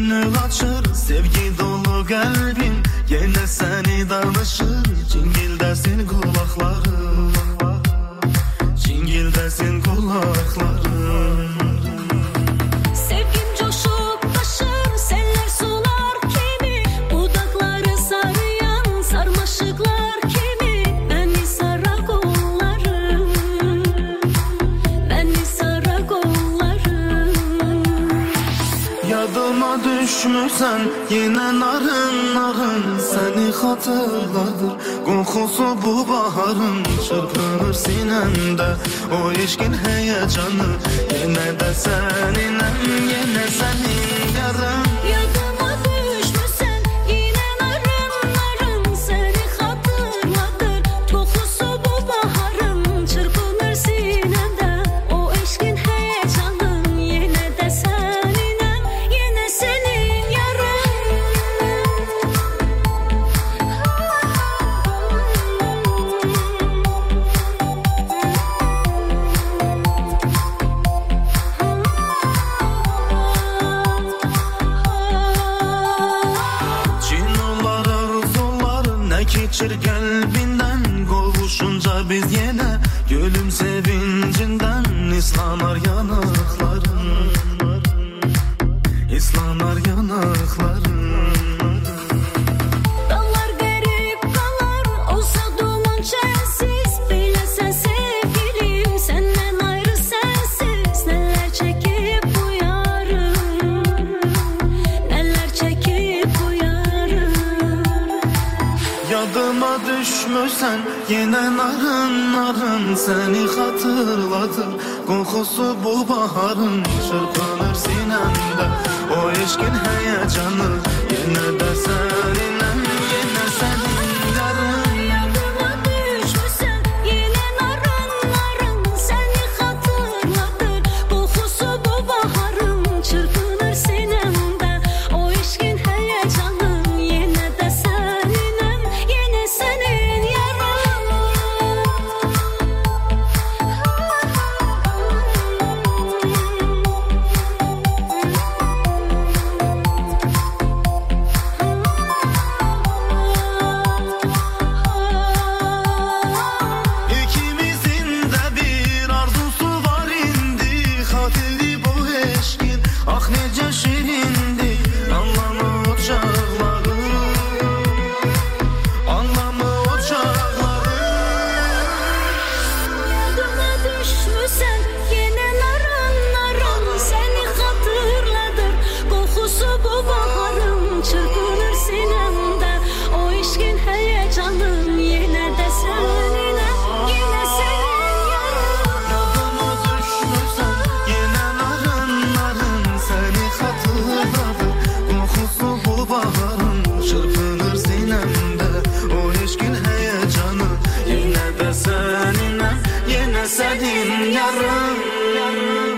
gönül açır, sevgi dolu kalbim. Yine seni danışır, cingildesin kulaklarım, cingildesin kulaklarım. Sevgim coşup taşır, seller sular kimi, budakları sarıyan sarmaşıklar kimi. Beni sarar kollarım, beni sarar kollarım. Yadıma düşmüşsen yine narın narın, seni hatırladır kokusu bu baharın. Çırpınır sinemde o eşkin heyecanı, yine de seninem, yine senin yarın. Yadıma düşmüşsen yine narın narın, seni hatırladır kokusu bu baharın. Çırpınır sinemde o eşkin heyecanın, yine de seninem, yine senin yarın. Cinolar arzular ne geçir kalbinden, kovuşunca biz yine gülüm sevincinden. İslanar yanakların, İslanar yanakların. Dağlar garip dağlar olsa duman çelsiz, bilesen sevgilim senden ayrı sensiz. Neler çekip bu yarım, neler çekip bu yarım. Yadıma düşmüşsen yine narın narın, seni hatırladır kokusu bu baharın. Çırpınır sinemde o eşkin heyecanı, yine de seninem, yine senin yarın. Yadıma düşmüşsen yine narın narın, seni hatırladır kokusu bu baharın. Çırpınır sinemde o eşkin heyecanın, yine de seninem, yine senin yarın. İkimizin de bir arzusu var indi, hatırlı bu eşkin ah nece şirindi. Anlamı o çağları, anlamı o çağları. Yadıma düşmüşsen yine narın narın, seni hatırladır kokusu bu baharın. Çırpınır sinemde o eşkin heyecanın, yine de senine, yine senin yarın. Yadıma düşmüşsen yine narın narın, seni hatırladı kokusu bu baharın. Çırpınır sinemde o eşkin heyecanı, yine de seninem, yine senin yarın.